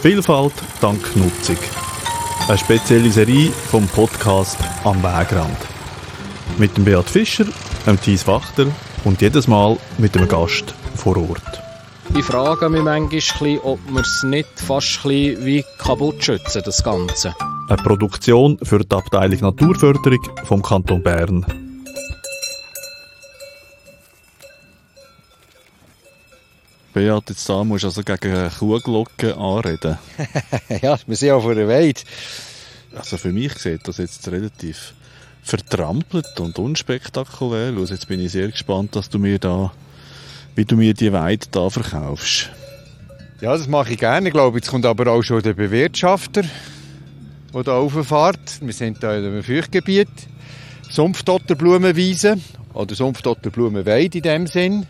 Vielfalt dank Nutzung. Eine spezielle Serie vom Podcast «Am Wegrand». Mit dem Beat Fischer, dem Thies Wachter und jedes Mal mit einem Gast vor Ort. Ich frage mich manchmal, ob wir es nicht fast ein bisschen wie kaputt schützen, das Ganze. Eine Produktion für die Abteilung Naturförderung vom Kanton Bern. Beat, jetzt da musst du also gegen Kuhglocken anreden. Ja, wir sind ja vor der Weide. Also für mich sieht das jetzt relativ vertrampelt und unspektakulär aus. Jetzt bin ich sehr gespannt, wie du mir die Weide da verkaufst. Ja, das mache ich gerne. Ich glaube, jetzt kommt aber auch schon der Bewirtschafter, der hier rauffährt. Wir sind hier in einem Feuchtgebiet. Sumpfdotterblumenwiese oder Sumpfdotterblumenweide in dem Sinn.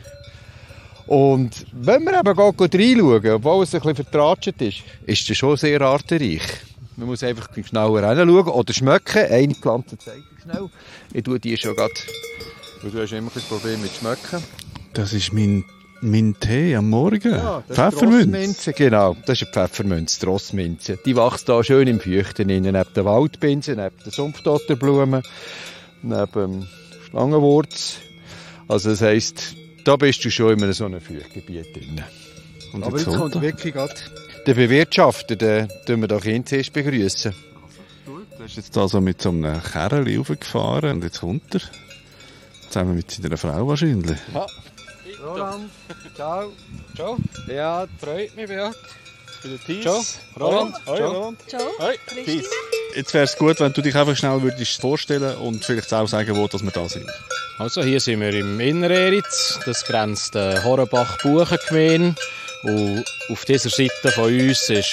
Und wenn wir eben reinschauen, obwohl es ein bisschen vertratscht ist, ist es schon sehr artenreich. Man muss einfach genauer hinschauen oder schmecken. Eine Pflanze zeige ich schnell. Ich tue die schon gerade, weil du hast immer ein Problem mit Schmecken. Das ist mein Tee am Morgen. Ja, Pfefferminze. Genau, das ist eine Pfefferminze, die Rossminze. Die wächst hier schön im Feuchten, neben der Waldbinse, neben der Sumpfdotterblume, neben dem Schlangenwurz. Also das heisst, da bist du schon in so einem Feuchtgebiet drin. Und aber jetzt kommt wirklich gerade der Bewirtschafter, den tun wir doch zuerst begrüßen. Du bist jetzt also mit so einem Kerl raufgefahren und jetzt kommt er. Zusammen mit seiner Frau wahrscheinlich. Ja. Roland, ciao. Ciao. Ja, freut mich, Beat. Ciao. Roland. Ciao. Ciao. Hoi. Christina. Jetzt wäre es gut, wenn du dich einfach schnell würdest vorstellen und vielleicht auch sagen, wo dass wir da sind. Also hier sind wir im Innereritz, das grenzt Horenbach-Buchengemeinde. Und auf dieser Seite von uns ist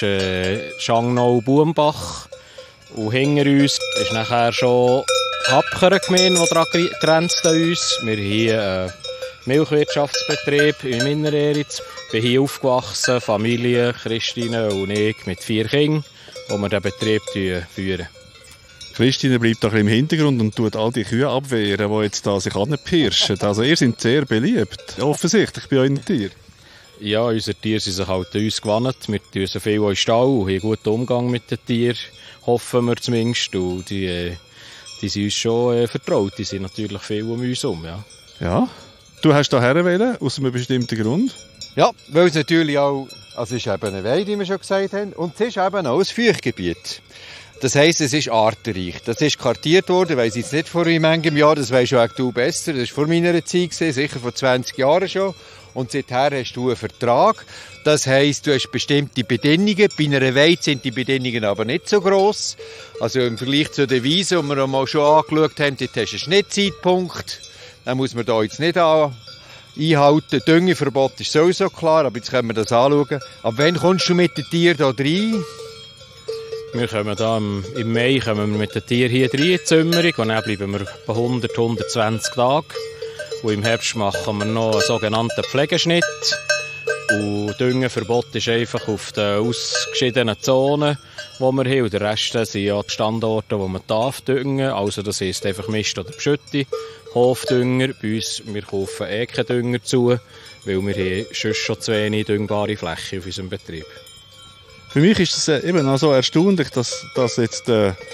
Schangnau-Bumbach. Und hinter uns ist nachher schon Hapkeren-Gemeinde, die daran grenzt an uns. Wir haben hier einen Milchwirtschaftsbetrieb im Innereritz. Ich bin hier aufgewachsen, Familie, Christine und ich mit 4 Kindern, wo wir den Betrieb führen. Christine bleibt da im Hintergrund und tut all die Kühe abwehren, die jetzt da sich anpirschen. Also ihr seid sehr beliebt, offensichtlich bei euren Tieren. Ja, unsere Tiere sind sich halt an uns gewandt. Wir tun so viel in den Stall und haben einen guten Umgang mit den Tieren, hoffen wir zumindest. Und die sind uns schon vertraut, die sind natürlich viel um uns herum. Ja. Ja, du hast hierher wählen, aus einem bestimmten Grund? Ja, weil es natürlich auch, also es ist eben eine Weide, wie wir schon gesagt haben, und es ist eben auch ein Feuchtgebiet. Das heisst, es ist artenreich. Das ist kartiert worden, weiss ich jetzt nicht vor wie manchem Jahr, das weisst auch du besser. Das war vor meiner Zeit, sicher vor 20 Jahren schon. Und seither hast du einen Vertrag. Das heisst, du hast bestimmte Bedingungen. Bei einer Weide sind die Bedingungen aber nicht so gross. Also im Vergleich zu der Wiese, die wir mal schon angeschaut haben, dort hast du einen Schnittzeitpunkt. Den muss man da jetzt nicht einhalten. Düngeverbot ist sowieso klar, aber jetzt können wir das anschauen. Ab wann kommst du mit den Tieren hier rein? Wir kommen da im Mai mit den Tieren hier rein in die Zimmerung und dann bleiben wir bei 100, 120 Tagen. Und im Herbst machen wir noch einen sogenannten Pflegeschnitt. Und Düngeverbot ist einfach auf den ausgeschiedenen Zonen, die wir haben. Und der Rest sind ja die Standorte, wo man düngen darf. Also das heisst einfach Mist oder Beschütte. Hofdünger. Bei uns, wir kaufen keinen Dünger zu, weil wir haben sonst schon zu wenig düngbare Fläche auf unserem Betrieb. Für mich ist es eben auch so erstaunlich, dass jetzt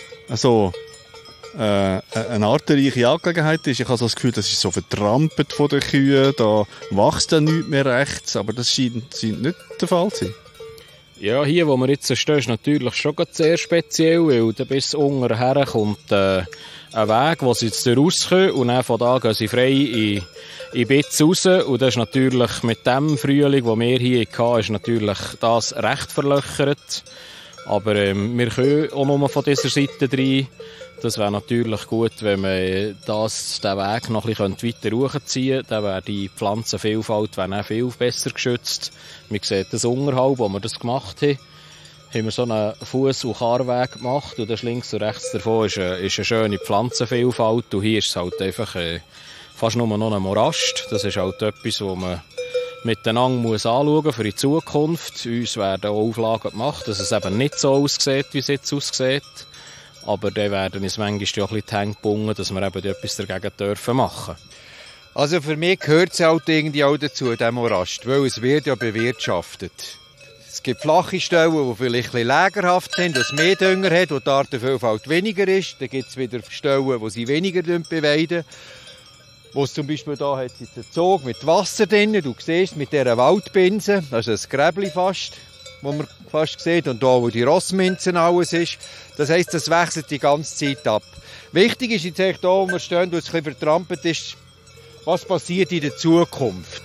eine artenreiche Angelegenheit ist. Ich habe so das Gefühl, das ist so vertrampelt von den Kühen, da wächst dann nichts mehr rechts, aber das scheint nicht der Fall zu sein. Ja, hier, wo wir jetzt stehen, ist natürlich schon sehr speziell, weil da bis unten her kommt ein Weg, wo sie jetzt rauskommen und dann von da gehen sie frei in Bitz raus. Und das ist natürlich mit dem Frühling, den wir hier hatten, ist natürlich das recht verlöchert. Aber wir können auch nur von dieser Seite rein. Das wäre natürlich gut, wenn man den Weg noch ein bisschen weiter hochziehen könnte. Dann wäre die Pflanzenvielfalt auch viel besser geschützt. Man sieht das unterhalb, wo wir das gemacht haben. Haben wir so einen Fuss- und Karweg gemacht. Und das links und rechts davon ist eine schöne Pflanzenvielfalt. Und hier ist es halt einfach fast nur noch ein Morast. Das ist halt etwas, was man miteinander anschauen muss für die Zukunft. Uns werden auch Auflagen gemacht, dass es eben nicht so aussieht, wie es jetzt aussieht. Aber dann werden uns manchmal auch ein bisschen die Hände gebunden, dass wir eben etwas dagegen dürfen machen. Also für mich gehört es halt irgendwie auch dazu, der Morast, weil es wird ja bewirtschaftet. Es gibt flache Stellen, die vielleicht ein bisschen lägerhaft sind, wo es mehr Dünger hat, wo die Artenvielfalt weniger ist. Dann gibt es wieder Stellen, wo sie weniger beweiden. Wo es zum Beispiel da hat es einen Zug mit Wasser drin. Du siehst mit dieser Waldbinse, das ist ein Gräbli fast, wo man fast sieht. Und da, wo die Rossminzen alles ist. Das heisst, das wechselt die ganze Zeit ab. Wichtig ist jetzt hier, wo wir stehen, wo es ein bisschen vertrampelt ist, was passiert in der Zukunft.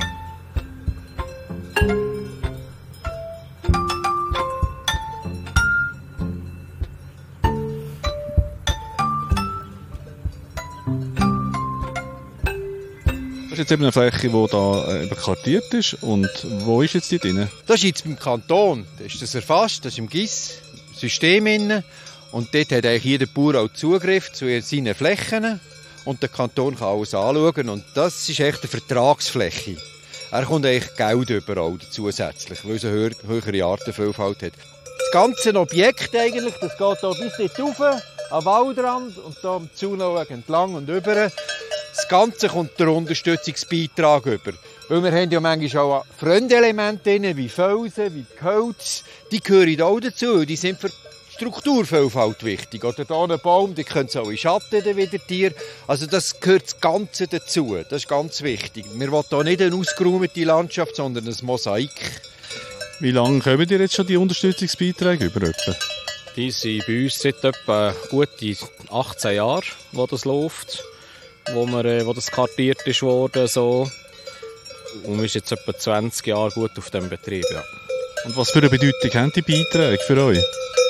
Das ist jetzt eben eine Fläche, die hier kartiert ist. Und wo ist jetzt die drin? Das ist jetzt beim Kanton. Da ist das erfasst, das ist im GIS-System. Und dort hat eigentlich jeder Bauer auch Zugriff zu seinen Flächen. Und der Kanton kann alles anschauen. Und das ist echt eine Vertragsfläche. Er kommt eigentlich Geld überall zusätzlich, weil es eine höhere Artenvielfalt hat. Das ganze Objekt eigentlich, das geht hier bis dort rauf, am Waldrand und hier am Zaunweg entlang und über. Das Ganze kommt der Unterstützungsbeitrag über. Weil wir haben ja manchmal auch Fremdelemente drin, wie Felsen, wie Holz. Die gehören auch dazu, die sind für die Strukturvielfalt wichtig. Oder hier ein Baum, die können auch in Schatten wieder Tiere. Also das gehört das Ganze dazu, das ist ganz wichtig. Wir wollen hier nicht eine ausgeräumte Landschaft, sondern ein Mosaik. Wie lange kommen dir jetzt schon die Unterstützungsbeiträge über? Die sind bei uns seit etwa gute 18 Jahren, wo das läuft. Wo das kartiert ist worden, so. Und wir sind jetzt etwa 20 Jahre gut auf diesem Betrieb, ja. Und was für eine Bedeutung haben die Beiträge für euch?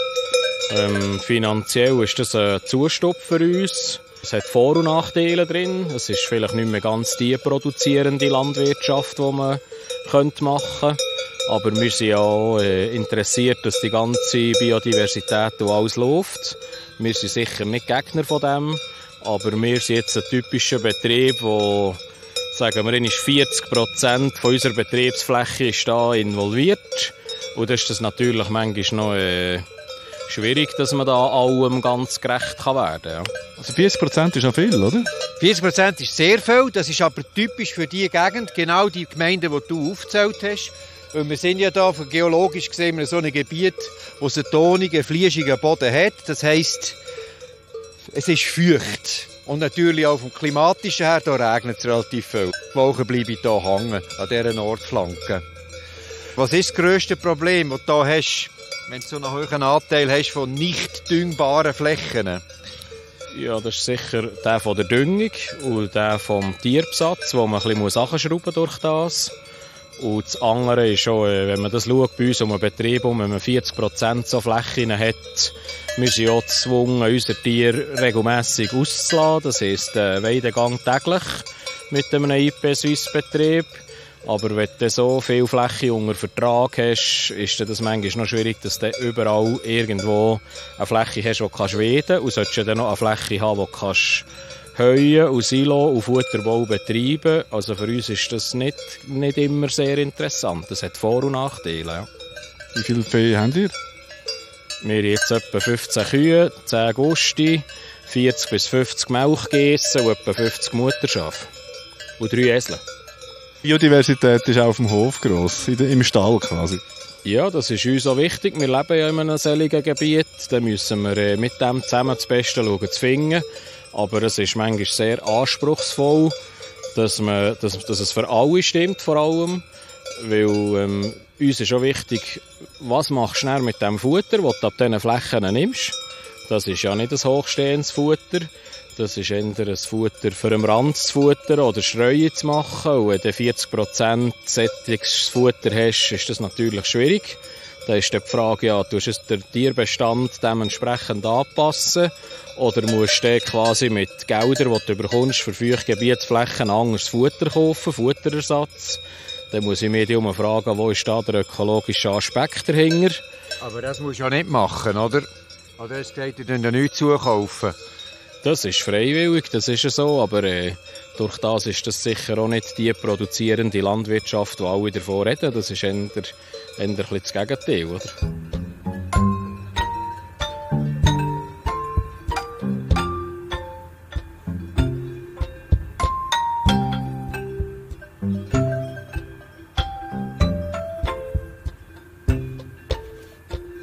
Finanziell ist das ein Zustopf für uns. Es hat Vor- und Nachteile drin. Es ist vielleicht nicht mehr ganz die produzierende Landwirtschaft, die man machen könnte. Aber wir sind ja auch interessiert, dass die ganze Biodiversität und alles läuft. Wir sind sicher nicht Gegner von dem. Aber wir sind jetzt ein typischer Betrieb, wo, sagen wir, 40% von unserer Betriebsfläche ist da involviert. Und das ist das natürlich manchmal noch schwierig, dass man da allem ganz gerecht werden kann. Ja. Also 40% ist noch viel, oder? 40% ist sehr viel, das ist aber typisch für die Gegend, genau die Gemeinden, die du aufgezählt hast. Weil wir sind ja da, geologisch gesehen, in so einem Gebiet, wo es einen tonigen, fleischigen Boden hat. Das heisst, es ist feucht. Und natürlich auch vom Klimatischen her, da regnet es relativ viel. Die Wolken bleiben hier hängen, an dieser Nordflanke. Was ist das grösste Problem, das du hier hast, wenn du so einen hohen Anteil hast von nicht düngbaren Flächen? Ja, das ist sicher der von der Düngung und der vom Tierbesatz, wo man ein bisschen nachschrauben durch das. Und das andere ist auch, wenn man das schaut, bei uns um einen Betrieb, wenn man 40% so Flächen hat, wir sind auch gezwungen, unsere Tiere regelmässig auszulassen. Das heisst, Weidegang täglich mit einem IP-Suisse-Betrieb. Aber wenn du so viel Fläche unter Vertrag hast, ist das manchmal noch schwierig, dass du überall irgendwo eine Fläche hast, die du weiden kannst. Und solltest du dann noch eine Fläche haben, die du kannst Heuen und Silo und Futterbau betreiben. Also für uns ist das nicht immer sehr interessant. Das hat Vor- und Nachteile. Ja. Wie viel Vieh habt ihr? Wir haben jetzt etwa 15 Kühe, 10 Gusti, 40 bis 50 Milchgeissen und etwa 50 Mutterschafe. Und 3 Esel. Biodiversität ist auch auf dem Hof gross, im Stall quasi. Ja, das ist uns auch wichtig. Wir leben ja in einem solchen Gebiet. Da müssen wir mit dem zusammen das Beste schauen zu finden. Aber es ist manchmal sehr anspruchsvoll, dass es für alle stimmt, vor allem. Weil uns ist auch wichtig, was machst du mit dem Futter, das du ab diesen Flächen nimmst. Das ist ja nicht ein hochstehendes Futter. Das ist eher ein Futter für am Rand zu futtern oder Streuen zu machen. Und wenn du 40% sättiges Futter hast, ist das natürlich schwierig. Da ist die Frage, ja, tust du den Tierbestand dementsprechend anpassen oder musst du quasi mit Geldern, die du bekommst, für Feuchtgebietsflächen anderes Futter kaufen, Futterersatz. Dann muss ich mich fragen, wo ist da der ökologische Aspekt dahinter? Aber das musst du ja nicht machen, oder? Oder es geht dir dann nichts zukaufen? Das ist freiwillig, das ist ja so, aber durch das ist das sicher auch nicht die produzierende Landwirtschaft, die alle davon reden. Das ist eher ein bisschen das Gegenteil, oder?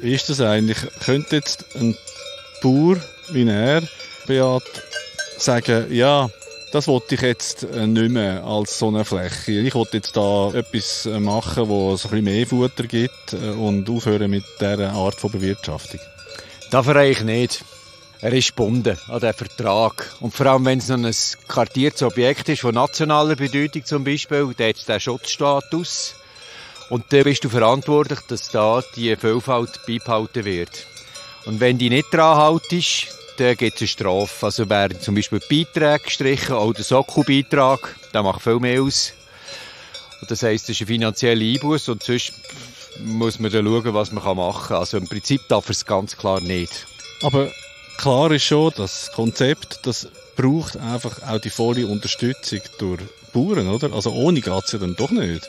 Wie ist das eigentlich? Könnte jetzt ein Bauer wie er, Beat, sagen, ja, das wollte ich jetzt nicht mehr als so eine Fläche. Ich wollte jetzt da etwas machen, wo es ein bisschen mehr Futter gibt und aufhören mit dieser Art von Bewirtschaftung. Das verstehe ich nicht. Er ist gebunden an den Vertrag. Und vor allem, wenn es noch ein kartiertes Objekt ist, von nationaler Bedeutung zum Beispiel, dann hat es den Schutzstatus. Und dann bist du verantwortlich, dass da die Vielfalt beibehalten wird. Und wenn die nicht dran haltest, dann gibt es eine Strafe. Also werden zum Beispiel Beiträge gestrichen, auch der Sockelbeitrag, der macht viel mehr aus. Und das heisst, das ist ein finanzieller Einbuß und sonst muss man dann schauen, was man machen kann. Also im Prinzip darf er es ganz klar nicht. Aber klar ist schon, das Konzept, das braucht einfach auch die volle Unterstützung durch Bauern, oder? Also ohne geht es ja dann doch nicht.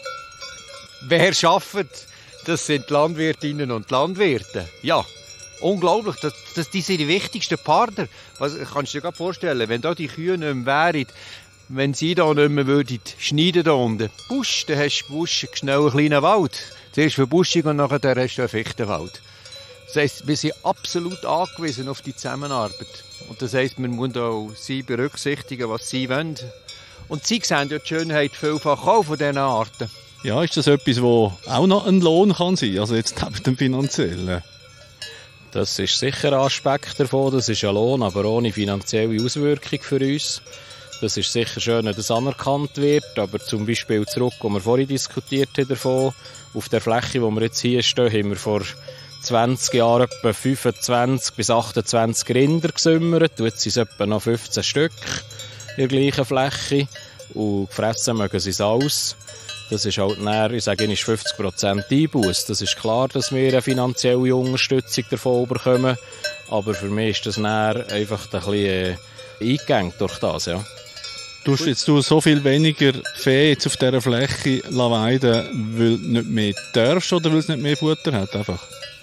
Wer schafft, das sind die Landwirtinnen und Landwirte. Ja, unglaublich, die sind die wichtigsten Partner. Was kannst du dir gerade vorstellen, wenn da die Kühe nicht mehr wären, wenn sie da nicht mehr würden schneiden da unten, Busch, dann hast du Busch, schnell einen kleinen Wald. Zuerst Verbuschung und nachher hast du einen Fichtenwald. Das heisst, wir sind absolut angewiesen auf die Zusammenarbeit. Und das heisst, wir müssen auch sie berücksichtigen, was sie wollen. Und sie sehen ja die Schönheit vielfach auch von diesen Arten. Ja, ist das etwas, wo auch noch ein Lohn kann sein, also jetzt neben dem finanziellen? Das ist sicher ein Aspekt davon, das ist ein Lohn, aber ohne finanzielle Auswirkung für uns. Das ist sicher schön, wenn das anerkannt wird, aber zum Beispiel zurück, wo wir vorhin diskutiert haben davon, auf der Fläche, wo wir jetzt hier stehen, haben wir vor 20 Jahren etwa 25 bis 28 Rinder gesümmert, jetzt sind es etwa noch 15 Stück in der gleichen Fläche und gefressen mögen sie es alles. Das ist halt näher, ich sage, ist 50% Einbuß. Das ist klar, dass wir eine finanzielle Unterstützung davon bekommen, aber für mich ist das näher einfach ein bisschen eingegangen durch das, ja. Tust jetzt du so viel weniger Vieh jetzt auf dieser Fläche weiden, weil du nicht mehr darfst oder weil es nicht mehr Futter hat? Einfach?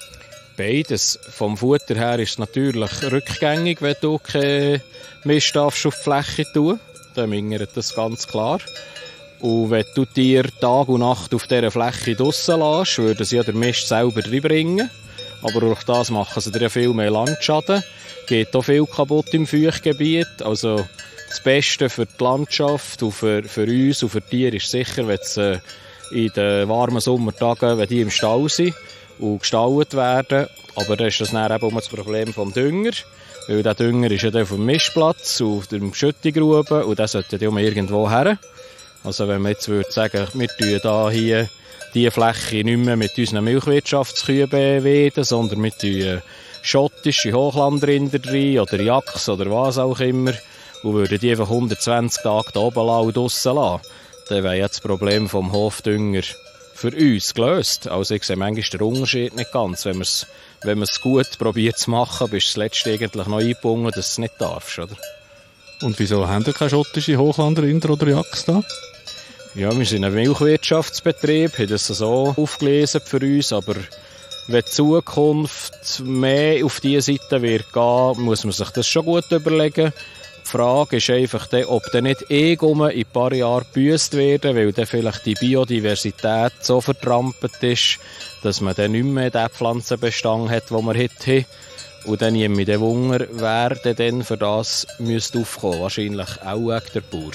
Beides. Vom Futter her ist es natürlich rückgängig, wenn du keinen Mist auf die Fläche tun. Dann mingert das ganz klar. Und wenn du dir Tag und Nacht auf dieser Fläche draussen lässt, würden sie ja den Mist selber reinbringen. Aber durch das machen sie dir ja viel mehr Landschaden. Geht auch viel kaputt im Feuchtgebiet. Also das Beste für die Landschaft und für uns und für die Tiere ist sicher, wenn es in den warmen Sommertagen, wenn die im Stall sind und gestallt werden. Aber dann ist das dann eben das Problem vom Dünger. Weil der Dünger ist ja dann auf dem Mischplatz, auf der Schüttigrube und der sollte ja irgendwo her. Also wenn man jetzt würde sagen, wir tun da hier diese Fläche nicht mehr mit unseren Milchwirtschaftskühen beweiden, sondern wir tun schottische Hochlandrinder rein oder Jacks oder was auch immer und würden die einfach 120 Tage da oben und draussen lassen, dann wäre ja das Problem vom Hofdünger für uns gelöst. Also ich sehe manchmal den Unterschied nicht ganz. Wenn man es gut probiert zu machen, bist du das letzte eigentlich noch eingebunden, dass du es nicht darfst, oder? Und wieso haben wir keine schottische Hochlandrinder oder Jacks da? Ja, wir sind ein Milchwirtschaftsbetrieb, haben das so aufgelesen für uns, aber wenn die Zukunft mehr auf diese Seite wird gehen, muss man sich das schon gut überlegen. Die Frage ist einfach, ob dann nicht in ein paar Jahren gebüsst werden, weil dann vielleicht die Biodiversität so vertrampelt ist, dass man dann nicht mehr den Pflanzenbestand hat, den wir heute haben. Und dann jemand der Wunder, wer dann für das müsste aufkommen. Wahrscheinlich auch wegen der Bauer.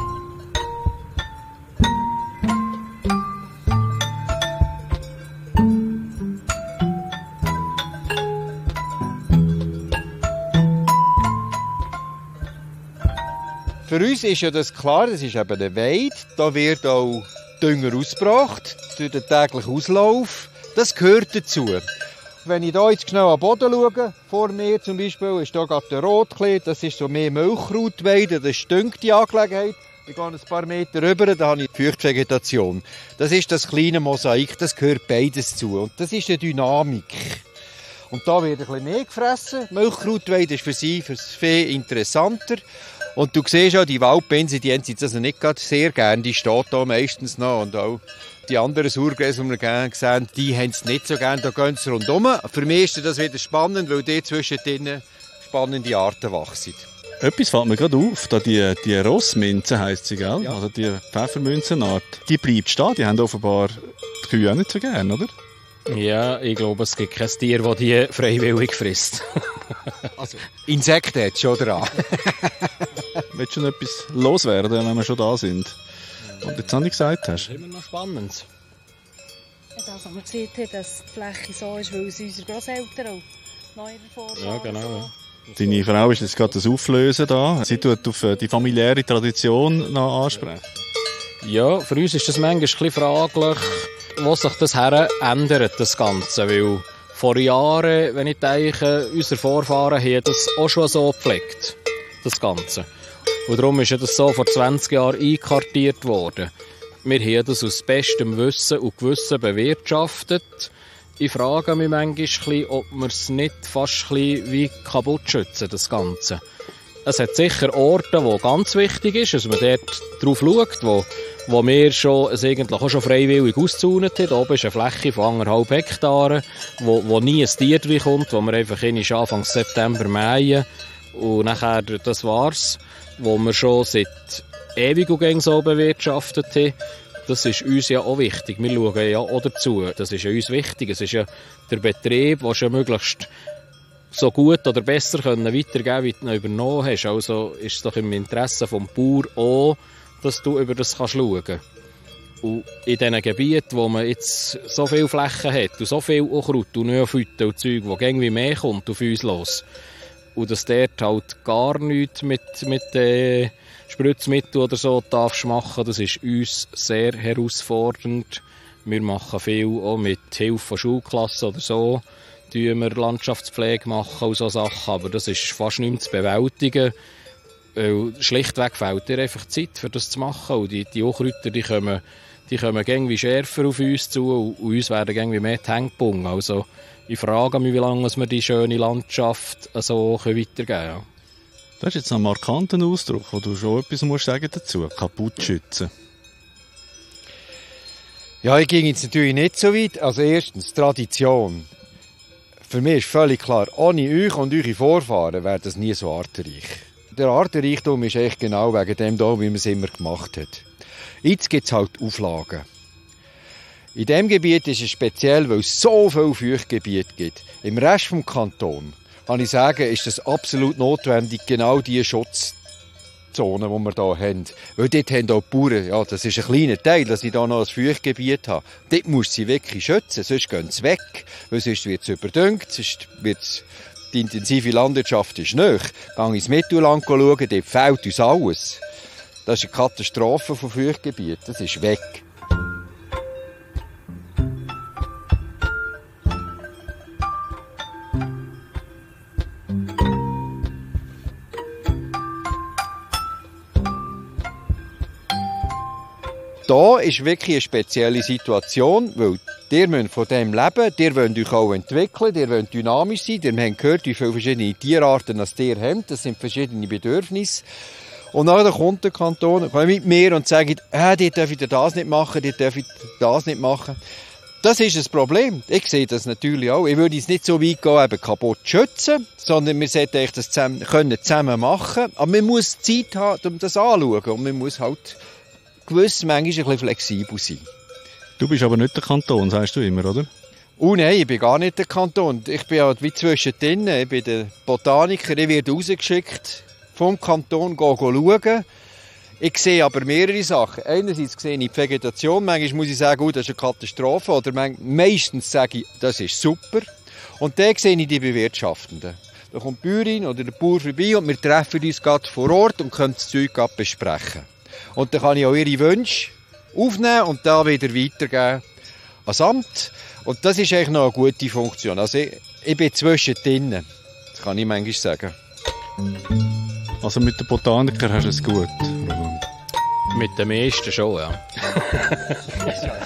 Für uns ist ja das klar, das ist eben eine Weide. Da wird auch Dünger ausgebracht durch den täglichen Auslauf. Das gehört dazu. Wenn ich hier jetzt schnell am Boden schaue, vor mir zum Beispiel, ist hier gerade der Rotklee, das ist so mehr Milchkrautweide, das stinkt die Angelegenheit. Ich gehe ein paar Meter rüber, da habe ich Feuchtvegetation. Das ist das kleine Mosaik, das gehört beides zu. Und das ist eine Dynamik. Und da wird ein bisschen mehr gefressen. Milchkrautweide ist für sie, für das Vieh interessanter. Und du siehst auch, die Waldbinse, die haben sie also nicht gerade sehr gern, die steht da meistens noch. Und auch die anderen Sauergräser, die wir gerne sehen, die haben es nicht so gern, da gehen sie rundherum. Für mich ist das wieder spannend, weil die zwischendrin spannende Arten wachsen. Etwas fällt mir gerade auf, da die Rossminze heisst sie, gell? Ja. Also die Pfeffermünzenart, die bleibt stehen, die haben offenbar die Kühe auch nicht so gern, oder? Ja, ich glaube, es gibt kein Tier, das die freiwillig frisst. Also, Insekten hat es schon dran. Willst du noch etwas loswerden, wenn wir schon da sind? Und jetzt noch nicht gesagt hast. Das ist immer noch spannend. Das, was man gesehen hat, dass die Fläche so ist, weil es unsere Grosseltern auch neuer Vorfahren. Ja, genau. Deine Frau ist jetzt gerade das Auflösen da. Sie tut auf die familiäre Tradition noch ansprechen. Ja, für uns ist das manchmal ein bisschen fraglich, wo sich das her ändert, das Ganze. Weil vor Jahren, wenn ich denke, unsere Vorfahren haben das auch schon so gepflegt, das Ganze. Und darum ist das so vor 20 Jahren einkartiert worden. Wir haben das aus bestem Wissen und Gewissen bewirtschaftet. Ich frage mich manchmal, ob wir es nicht fast ein bisschen wie kaputt schützen, das Ganze. Es hat sicher Orte, wo ganz wichtig ist, dass man dort drauf schaut, wo wir es eigentlich auch schon freiwillig auszäunt haben. Oben ist eine Fläche von 1,5 Hektaren, wo nie ein Tier reinkommt, wo wir einfach Anfang September mähen. Und nachher, das war's, wo wir schon seit ewig so bewirtschaftet haben. Das ist uns ja auch wichtig. Wir schauen ja auch dazu. Das ist ja uns wichtig. Es ist ja der Betrieb, den du möglichst so gut oder besser weitergeben können, wie du ihn übernommen hast. Also ist es doch im Interesse des Bauern auch, dass du über das schauen kannst. Und in diesen Gebieten, wo man jetzt so viele Flächen hat und so viel Unkraut und Neophyten und Zeug, wo irgendwie mehr kommt auf uns los. Und dass dort halt gar nichts mit Spritzmittel oder so darfst machen, das ist uns sehr herausfordernd. Wir machen viel auch mit Hilfe von Schulklassen oder so. Wir Landschaftspflege machen und so Sachen, aber das ist fast nicht mehr zu bewältigen. Weil schlichtweg fehlt dir einfach Zeit, für das zu machen. Und die Unkräuter, die kommen irgendwie schärfer auf uns zu und uns werden irgendwie mehr die Hände gebunden. Also ich frage mich, wie lange wir die schöne Landschaft so weitergeben können. Das ist jetzt ein markanter Ausdruck, wo du schon etwas musst sagen dazu. Kaputt schützen. Ja, ich ging jetzt natürlich nicht so weit. Also erstens, Tradition. Für mich ist völlig klar, ohne euch und eure Vorfahren wäre das nie so artenreich. Der Artenreichtum ist echt genau wegen dem da, wie man es immer gemacht hat. Jetzt gibt es halt Auflagen. In diesem Gebiet ist es speziell, weil es so viele Feuchtgebiete gibt. Im Rest des Kantons, kann ich sagen, ist es absolut notwendig, genau diese Schutzzonen, die wir hier haben. Weil dort haben auch die Bauern, ja, das ist ein kleiner Teil, dass ich hier noch ein Feuchtgebiet habe. Dort muss sie wirklich schützen, sonst gehen sie weg. Weil sonst wird es überdüngt, sonst wird die intensive Landwirtschaft ist nicht. Gehe ins Mittelland schauen, dort fehlt uns alles. Das ist eine Katastrophe von Feuchtgebieten, das ist weg. Da ist wirklich eine spezielle Situation, weil ihr müsst von dem leben, ihr wollt euch auch entwickeln, ihr wollt dynamisch sein, ihr habt gehört, wie viele verschiedene Tierarten ihr habt, das sind verschiedene Bedürfnisse. Und dann kommt der Kanton mit mir und sagt, die dürfen das nicht machen, die dürfen das nicht machen. Das ist ein Problem. Ich sehe das natürlich auch. Ich würde jetzt nicht so weit gehen, eben kaputt schützen, sondern wir sollten das zusammen machen. Aber man muss Zeit haben, um das anzuschauen. Und man muss halt gewiss manchmal ein bisschen flexibel sein. Du bist aber nicht der Kanton, sagst du immer, oder? Oh nein, ich bin gar nicht der Kanton. Ich bin halt wie zwischendrin. Ich bin der Botaniker. Ich werde rausgeschickt vom Kanton schauen. Ich sehe aber mehrere Sachen. Einerseits sehe ich die Vegetation. Manchmal muss ich sagen, das ist eine Katastrophe. Oder meistens sage ich, das ist super. Und dann sehe ich die Bewirtschaftenden. Da kommt die Bäuerin oder der Bauer vorbei und wir treffen uns gerade vor Ort und können das Zeug besprechen. Und dann kann ich auch ihre Wünsche aufnehmen und da wieder weitergeben ans Amt. Und das ist eigentlich noch eine gute Funktion. Also ich bin zwischendrin. Das kann ich manchmal sagen. Also mit den Botanikern hast du es gut. Mit den meisten schon, ja.